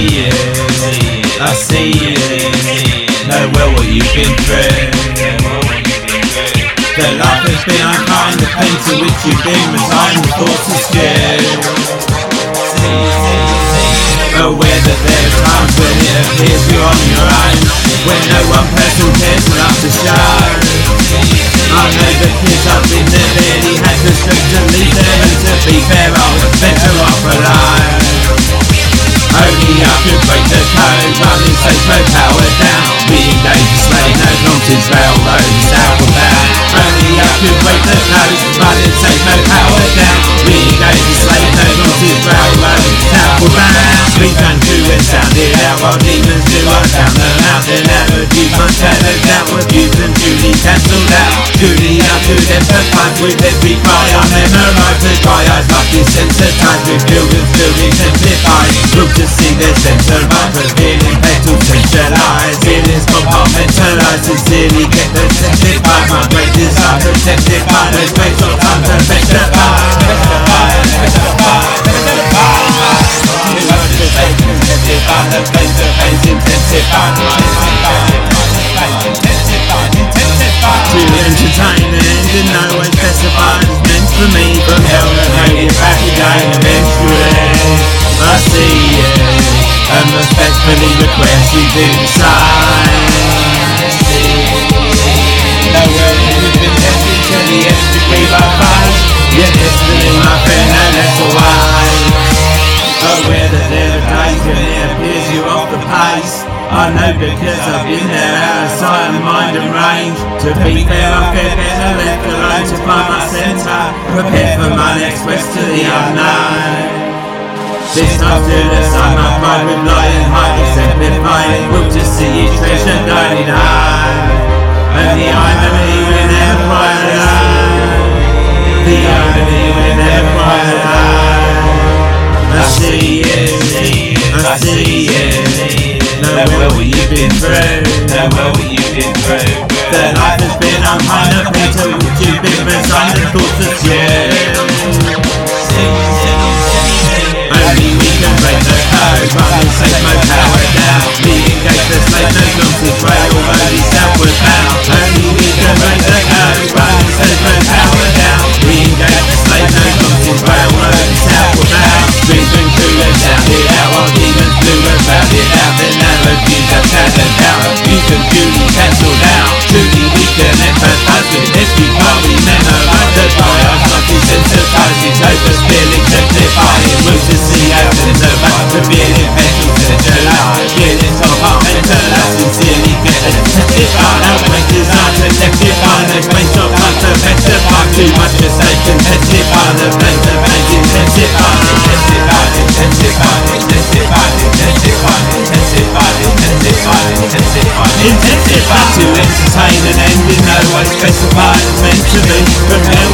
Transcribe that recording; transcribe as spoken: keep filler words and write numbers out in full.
see you, I see you, know well what you've been through. That life has been unkind, the pain to which you've been resigned, the thoughts askew. Aware that there are times when it appears you're on your own, when no one person cares enough to show. I know the kids I've been there barely had the strength to leave them, and to be fair I was better off alone. Only I could break the code, running safe, no power down. We engage the slave, no nonsense railroads outbound. Only I could break the code, running safe, no power down. We engage the slave, no nonsense railroads outbound. We done through and sounded out while demons do us down the mountain. Allergies must settle down with views and duty cancelled out. Duty I could empathise with every cry I memorise. The dry eyes must be sensitised with buildings still exemplified. Look to see their centre of the feeling petals centralised. Feelings compartmentalised, sincerely get the simplified. My great desire to testify, no space or time to specify. Specify, specify, specify. Intensify, the face to face intensify. To entertain and in no way specified is meant for me, from hell to make it back again eventually. I see you and respectfully request you do the same. Nowhere we've been tested to the nth degree by fate, yet it's still my friend no less away. Aware that there are days when it appears you're off the pace. I know because I've been there out of sight and mind and range. To be fair, I feel better left alone to find my centre, prepared for my next quest to the unknown. This time to the sun, my pride with lying high, exemplifying. Look to see you treasure dining high. And the irony will never quite alone. The irony will never quite alone. I see you, I see you, know well what you've been through, know well what you've been through. That life has been unkind, the pain to which you've been resigned, the thoughts of you. Only we can break the code, running safe, no power down. We engage the slave, no nonsense railroad, southward bound. Only we can break the code, running safe, no power down. We engage the slave, no nonsense railroad, southward bound. Dreams been through and sounded out while demons blew about it out. Then allergies have shattered out, abuse and duty cancelled out. Truly we can empathise with every part we memorise. The dry eyes must be sensitised, it's overspill, exemplifying. We'll just see out in the back, the feeling petals centralised. Feelings compartmentalised, sincerely get the testify. No way designed to testify, no space or time to specify. Too much to say can testify, the place of pain intensify. Intensify, intensify, intensify, intensify, intensify, intensify, intensify, intensify. To entertain and end in no way specified, it's meant to be. From hell